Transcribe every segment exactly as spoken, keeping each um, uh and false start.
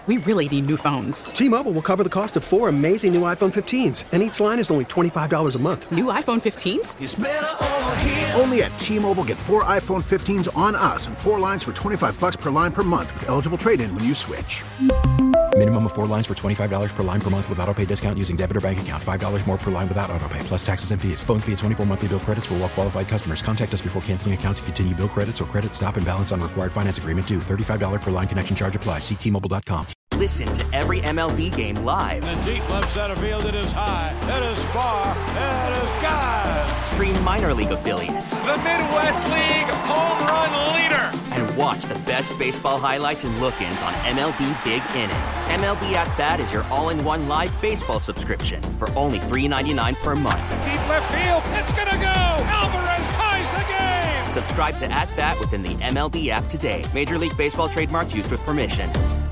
we really need new phones. T-Mobile will cover the cost of four amazing new iPhone fifteens, and each line is only twenty-five dollars a month. New iPhone fifteens? It's better over here. Only at T-Mobile, get four iPhone fifteens on us and four lines for twenty-five dollars per line per month with eligible trade-in when you switch. Minimum of four lines for twenty-five dollars per line per month with autopay discount using debit or bank account. five dollars more per line without autopay, plus taxes and fees. Phone fee at twenty-four monthly bill credits for well-qualified customers. Contact us before canceling account to continue bill credits or credit stop and balance on required finance agreement due. thirty-five dollars per line connection charge applies. See T Mobile dot com. Listen to every M L B game live. In the deep left center field, it is high, it is far, it is gone. Stream minor league affiliates. The Midwest League home run leader. And watch the best baseball highlights and look-ins on M L B Big Inning. M L B At Bat is your all-in-one live baseball subscription for only three dollars and ninety-nine cents per month. Deep left field, it's gonna go. Alvarez ties the game. Subscribe to At Bat within the M L B app today. Major League Baseball trademarks used with permission.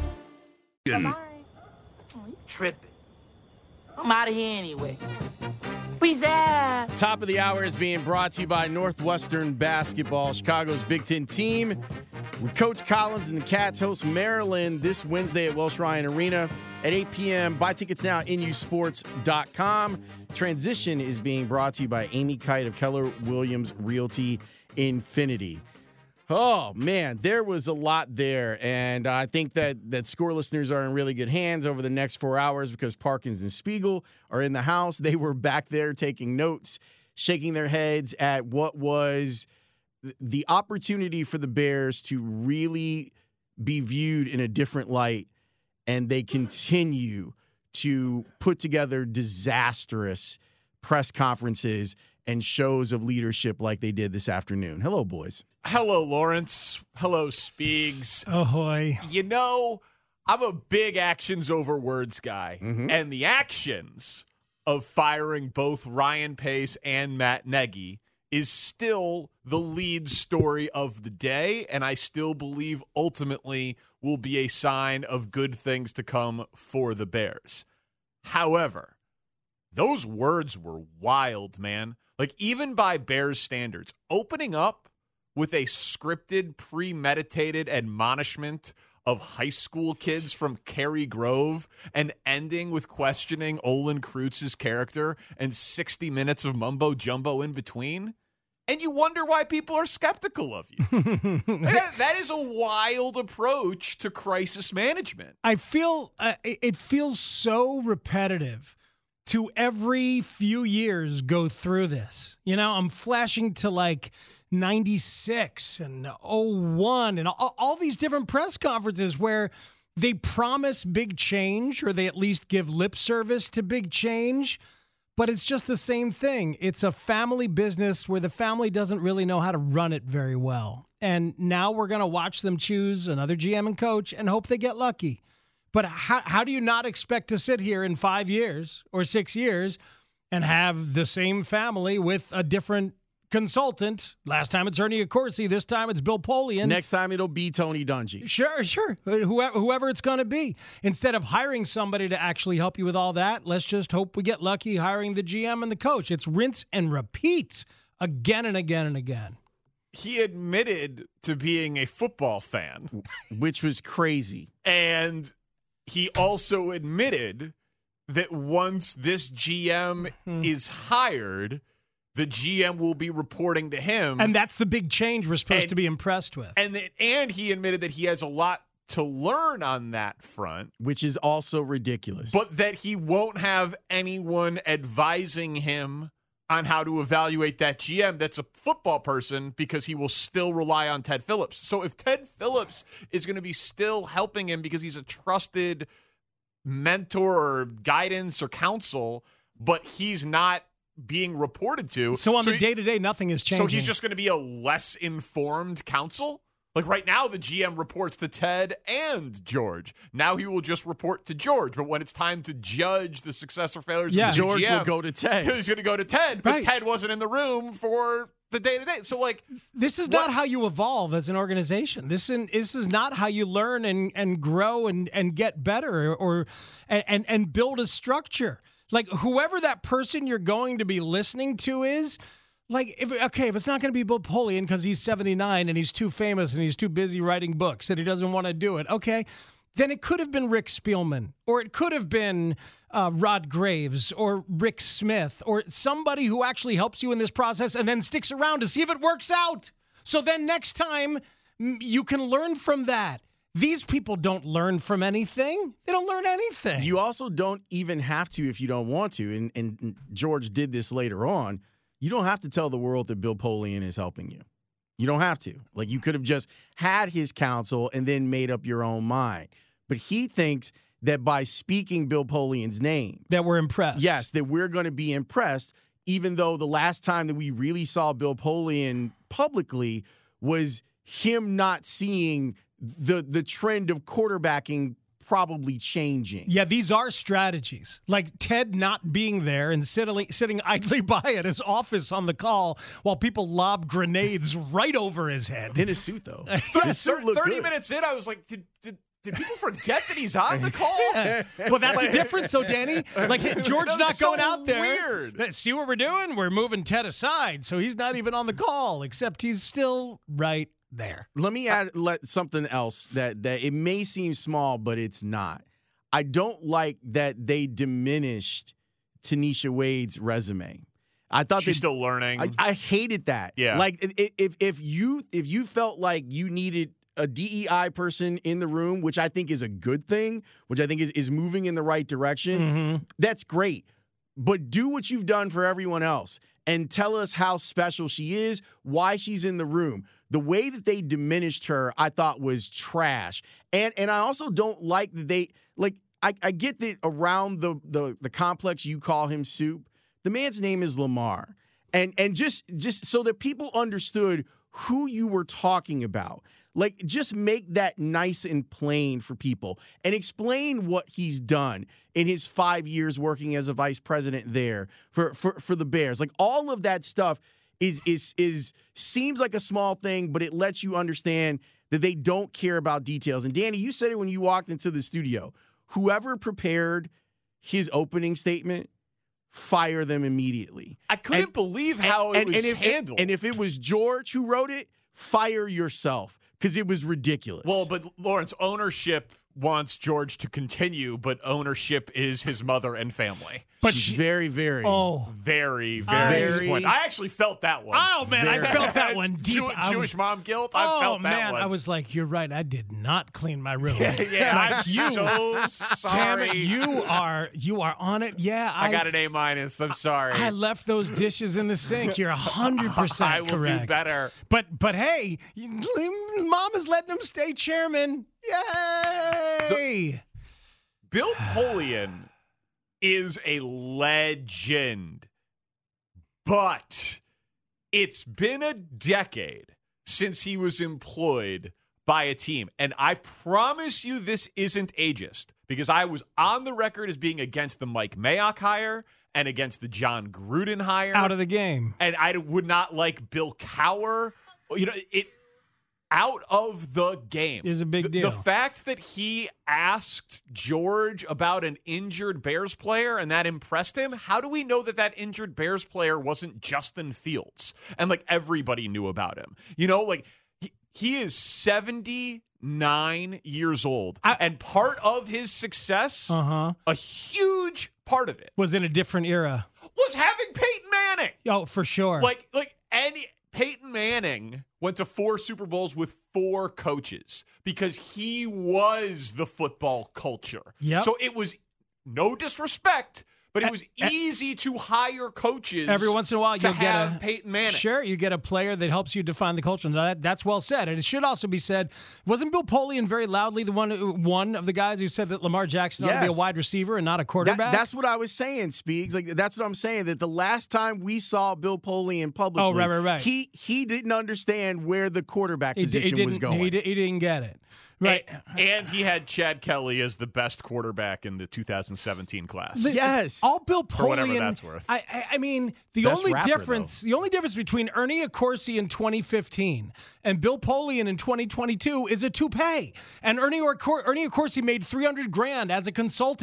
Bye-bye. Oh, you tripping. I'm out of here anyway. Peace out. Top of the hour is being brought to you by Northwestern Basketball, Chicago's Big Ten team. With Coach Collins and the Cats host Maryland this Wednesday at Welsh Ryan Arena at eight p.m. Buy tickets now at N U sports dot com. Transition is being brought to you by Amy Kite of Keller Williams Realty Infinity. Oh, man, there was a lot there, and I think that, that score listeners are in really good hands over the next four hours because Parkins and Spiegel are in the house. They were back there taking notes, shaking their heads at what was the opportunity for the Bears to really be viewed in a different light, and they continue to put together disastrous press conferences and shows of leadership like they did this afternoon. Hello, boys. Hello, Lawrence. Hello, Spiegs. Ahoy. You know, I'm a big actions over words guy, mm-hmm. and the actions of firing both Ryan Pace and Matt Nagy is still the lead story of the day, and I still believe ultimately will be a sign of good things to come for the Bears. However, those words were wild, man. Like, even by Bears standards, opening up with a scripted, premeditated admonishment of high school kids from Cary Grove and ending with questioning Olin Kreutz's character and sixty minutes of mumbo jumbo in between. And you wonder why people are skeptical of you. that, that is a wild approach to crisis management. I feel uh, it feels so repetitive to every few years go through this. You know, I'm flashing to like ninety-six and oh one and all, all these different press conferences where they promise big change or they at least give lip service to big change, but it's just the same thing. It's a family business where the family doesn't really know how to run it very well. And now we're going to watch them choose another G M and coach and hope they get lucky. But how how do you not expect to sit here in five years or six years and have the same family with a different consultant? Last time it's Ernie Accorsi. This time it's Bill Polian. Next time it'll be Tony Dungy. Sure, sure. Whoever, whoever it's going to be. Instead of hiring somebody to actually help you with all that, let's just hope we get lucky hiring the G M and the coach. It's rinse and repeat again and again and again. He admitted to being a football fan, which was crazy. And he also admitted that once this G M mm-hmm. is hired, the G M will be reporting to him. And that's the big change we're supposed and, to be impressed with. And that, and he admitted that he has a lot to learn on that front. Which is also ridiculous. But that he won't have anyone advising him on how to evaluate that G M that's a football person because he will still rely on Ted Phillips. So if Ted Phillips is going to be still helping him because he's a trusted mentor or guidance or counsel, but he's not being reported to. So on so the day-to-day, nothing is changing. So he's just going to be a less informed counsel? Like right now, the G M reports to Ted and George. Now he will just report to George. But when it's time to judge the success or failures yeah. of the George G M, will go to Ted. He's going to go to Ted, but right. Ted wasn't in the room for the day-to-day. So, like, this is what? not how you evolve as an organization. This is this is not how you learn and, and grow and, and get better or, or and and build a structure. Like, whoever that person you're going to be listening to is. Like, if, okay, if it's not going to be Bill Polian because he's seventy-nine and he's too famous and he's too busy writing books and he doesn't want to do it, okay, then it could have been Rick Spielman, or it could have been uh, Rod Graves, or Rick Smith, or somebody who actually helps you in this process and then sticks around to see if it works out. So then next time you can learn from that. These people don't learn from anything. They don't learn anything. You also don't even have to if you don't want to. And, and George did this later on. You don't have to tell the world that Bill Polian is helping you. You don't have to. Like, you could have just had his counsel and then made up your own mind. But he thinks that by speaking Bill Polian's name, that we're impressed. Yes, that we're going to be impressed, even though the last time that we really saw Bill Polian publicly was him not seeing the the trend of quarterbacking probably changing. Yeah, these are strategies. Like Ted not being there and sitting, sitting idly by at his office on the call while people lob grenades right over his head. In his suit, though. His suit looked thirty good. Minutes in, I was like, did, did, did people forget that he's on the call? Yeah. Well, that's the difference, though, Danny. Like, George not so going out there. Weird. See what we're doing? We're moving Ted aside, so he's not even on the call, except he's still right there. Let me add let, something else that, that it may seem small, but it's not. I don't like that they diminished Tanisha Wade's resume. I thought she's they, still learning. I, I hated that. Yeah. Like if, if if you if you felt like you needed a D E I person in the room, which I think is a good thing, which I think is, is moving in the right direction, mm-hmm. that's great. But do what you've done for everyone else and tell us how special she is, why she's in the room. The way that they diminished her, I thought was trash. And and I also don't like that they, like, I, I get that around the, the the complex you call him Soup. The man's name is Lamar. And and just just so that people understood who you were talking about. Like, just make that nice and plain for people and explain what he's done in his five years working as a vice president there for, for, for the Bears. Like, all of that stuff is is is seems like a small thing, but it lets you understand that they don't care about details. And, Danny, you said it when you walked into the studio. Whoever prepared his opening statement, fire them immediately. I couldn't and, believe how and, it was and if, handled. And if it was George who wrote it, fire yourself, because it was ridiculous. Well, but Lawrence, ownership wants George to continue, but ownership is his mother and family. But she's she, very, very, oh, very, very, very disappointed. I actually felt that one. Oh man, very. I felt that one deep. Jew, I Jewish was, mom guilt. Oh I felt that man, one. I was like, you're right. I did not clean my room. Yeah, yeah like, I'm you, so sorry. Damn it, you are you are on it. Yeah, I, I got an A minus. I'm sorry. I left those dishes in the sink. You're a hundred percent I will correct. do better. But but hey, mom is letting him stay chairman. Yay! The, Bill Polian is a legend, but it's been a decade since he was employed by a team. And I promise you this isn't ageist, because I was on the record as being against the Mike Mayock hire and against the John Gruden hire. Out of the game. And I would not like Bill Cowher. You know, it... out of the game is a big the, deal. The fact that he asked George about an injured Bears player and that impressed him. How do we know that that injured Bears player wasn't Justin Fields? And like everybody knew about him, you know, like he, he is seventy-nine years old. I, and part of his success, uh-huh. a huge part of it was in a different era, was having Peyton Manning. Oh, for sure. Like, like any Peyton Manning went to four Super Bowls with four coaches because he was the football culture. Yep. So it was no disrespect, but it was uh, easy to hire coaches. Every once in a while, to you'll have get a Peyton Manning. Sure, you get a player that helps you define the culture. And that, that's well said. And it should also be said, wasn't Bill Polian very loudly the one one of the guys who said that Lamar Jackson yes. ought to be a wide receiver and not a quarterback? That, that's what I was saying, Speaks. Like that's what I'm saying. That the last time we saw Bill Polian publicly, oh right, right, right, he he didn't understand where the quarterback he, position he was going. He, he didn't get it. Right. And, and he had Chad Kelly as the best quarterback in the two thousand seventeen class. The, yes. All Bill Polian. For whatever that's worth. I, I, I mean, the best only rapper, difference though. the only difference between Ernie Accorsi in twenty fifteen and Bill Polian in twenty twenty-two is a toupee. And Ernie, Accor- Ernie Accorsi made three hundred grand as a consultant.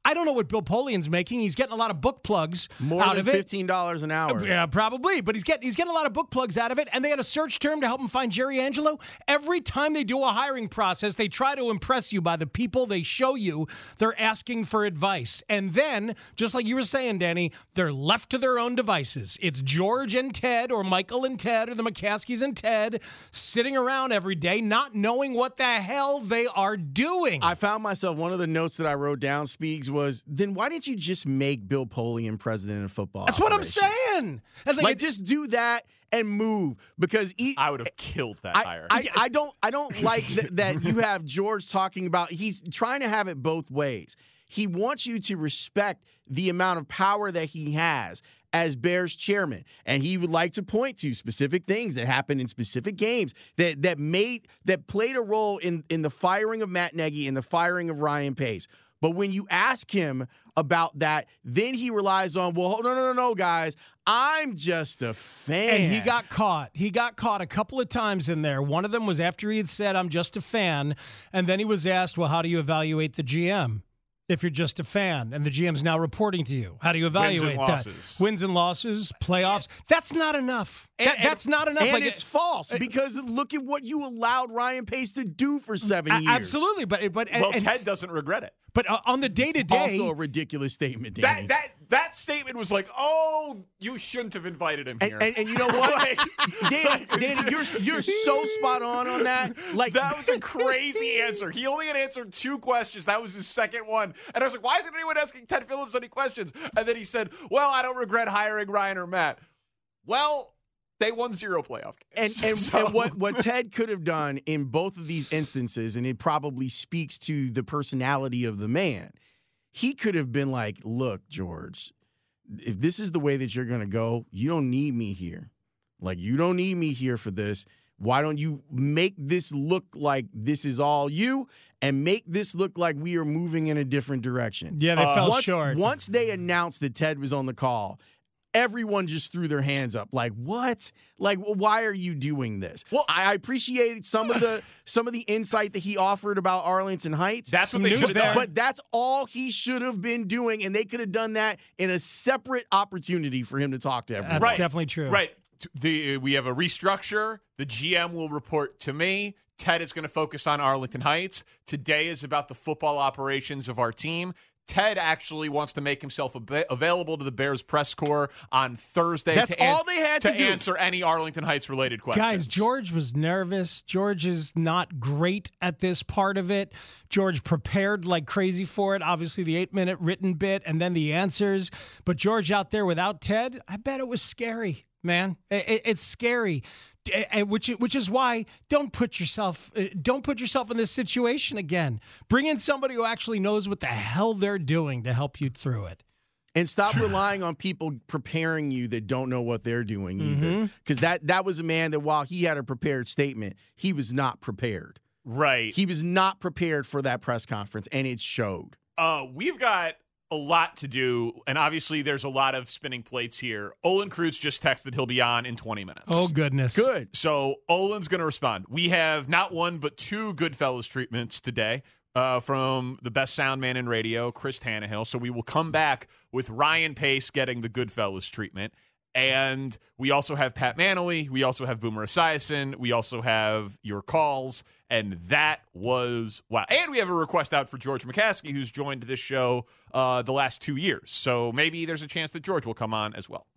I don't know what Bill Polian's making. He's getting a lot of book plugs More out than of it. fifteen dollars an hour. Yeah, probably. But he's getting he's getting a lot of book plugs out of it. And they had a search term to help him find Jerry Angelo. Every time they do a hiring process, they try to impress you by the people they show you they're asking for advice. And then, just like you were saying, Danny, they're left to their own devices. It's George and Ted, or Michael and Ted, or the McCaskies and Ted, sitting around every day not knowing what the hell they are doing. I found myself, one of the notes that I wrote down, Speaks, was, then why didn't you just make Bill Polian president of football? That's operation? what I'm saying. Like, like just do that and move, because he, I would have killed that I, hire. I, I don't I don't like th- that you have George talking about, he's trying to have it both ways. He wants you to respect the amount of power that he has as Bears chairman, and he would like to point to specific things that happened in specific games that that made that played a role in in the firing of Matt Nagy and the firing of Ryan Pace. But when you ask him about that, then he relies on, well, no, no, no, no, guys, I'm just a fan. And he got caught. He got caught a couple of times in there. One of them was after he had said, I'm just a fan, and then he was asked, well, how do you evaluate the G M? If you're just a fan and the G M's now reporting to you, how do you evaluate Wins and that? losses. Wins and losses, playoffs. That's not enough. And, that, and, that's not enough. And like, it's false, because look at what you allowed Ryan Pace to do for seven a- years. Absolutely, but but well, and, Ted doesn't regret it. But uh, on the day to day, Also a ridiculous statement, Danny. That that that statement was like, oh, you shouldn't have invited him And, here. and, and you know what, Danny, Danny, you're you're so spot on on that. Like that was a crazy answer. He only had answered two questions. That was his second one. And I was like, why isn't anyone asking Ted Phillips any questions? And then he said, well, I don't regret hiring Ryan or Matt. Well, they won zero playoff games. And and, So- and what, what Ted could have done in both of these instances, and it probably speaks to the personality of the man, he could have been like, look, George, if this is the way that you're going to go, you don't need me here. Like, you don't need me here for this. Why don't you make this look like this is all you, and make this look like we are moving in a different direction? Yeah, they Uh, fell once, short. Once they announced that Ted was on the call, everyone just threw their hands up. Like, what? Like, why are you doing this? Well, I appreciated some of the some of the insight that he offered about Arlington Heights. That's what Some they news should have there. done. But that's all he should have been doing, and they could have done that in a separate opportunity for him to talk to everyone. That's definitely true. Right. The we have a restructure. The G M will report to me. Ted is going to focus on Arlington Heights. Today is about the football operations of our team. Ted actually wants to make himself ab- available to the Bears press corps on Thursday. That's to an- all they had to do. answer any Arlington Heights related questions. Guys, George was nervous. George is not great at this part of it. George prepared like crazy for it. Obviously, the eight-minute written bit and then the answers. But George out there without Ted, I bet it was scary, man. It, it, it's scary. And which which is why don't put yourself don't put yourself in this situation again. Bring in somebody who actually knows what the hell they're doing to help you through it. And stop relying on people preparing you that don't know what they're doing either. Because that, that was a man that, while he had a prepared statement, he was not prepared. Right. He was not prepared for that press conference, and it showed. Uh, we've got a lot to do, and obviously there's a lot of spinning plates here. Olin Kreutz just texted he'll be on in twenty minutes. Oh, goodness. Good. So Olin's going to respond. We have not one but two Goodfellas treatments today uh, from the best sound man in radio, Chris Tannehill. So we will come back with Ryan Pace getting the Goodfellas treatment. And we also have Pat Manley. We also have Boomer Esiason. We also have your calls. And that was wow. And we have a request out for George McCaskey, who's joined this show uh, the last two years. So maybe there's a chance that George will come on as well.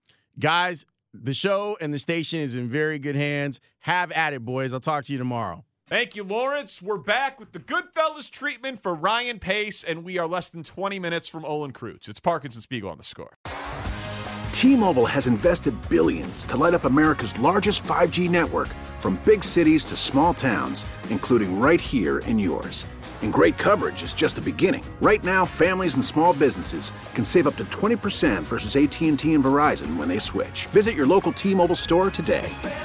Guys, the show and the station is in very good hands. Have at it, boys. I'll talk to you tomorrow. Thank you, Lawrence. We're back with the Goodfellas treatment for Ryan Pace, and we are less than twenty minutes from Olin Kreutz. It's Parkins and Spiegel on The Score. T-Mobile has invested billions to light up America's largest five G network, from big cities to small towns, including right here in yours. And great coverage is just the beginning. Right now, families and small businesses can save up to twenty percent versus A T and T and Verizon when they switch. Visit your local T-Mobile store today.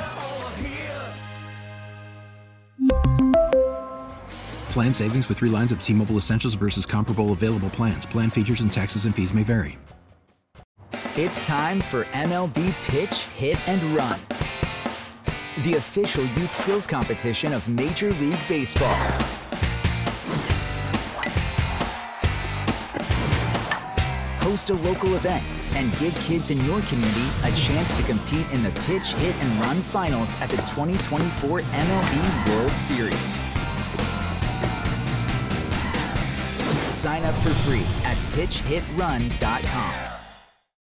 Plan savings with three lines of T-Mobile Essentials versus comparable available plans. Plan features and taxes and fees may vary. It's time for M L B Pitch, Hit, and Run, the official youth skills competition of Major League Baseball. host a local event, and give kids in your community a chance to compete in the Pitch, Hit, and Run finals at the twenty twenty-four M L B World Series. Sign up for free at pitch hit run dot com.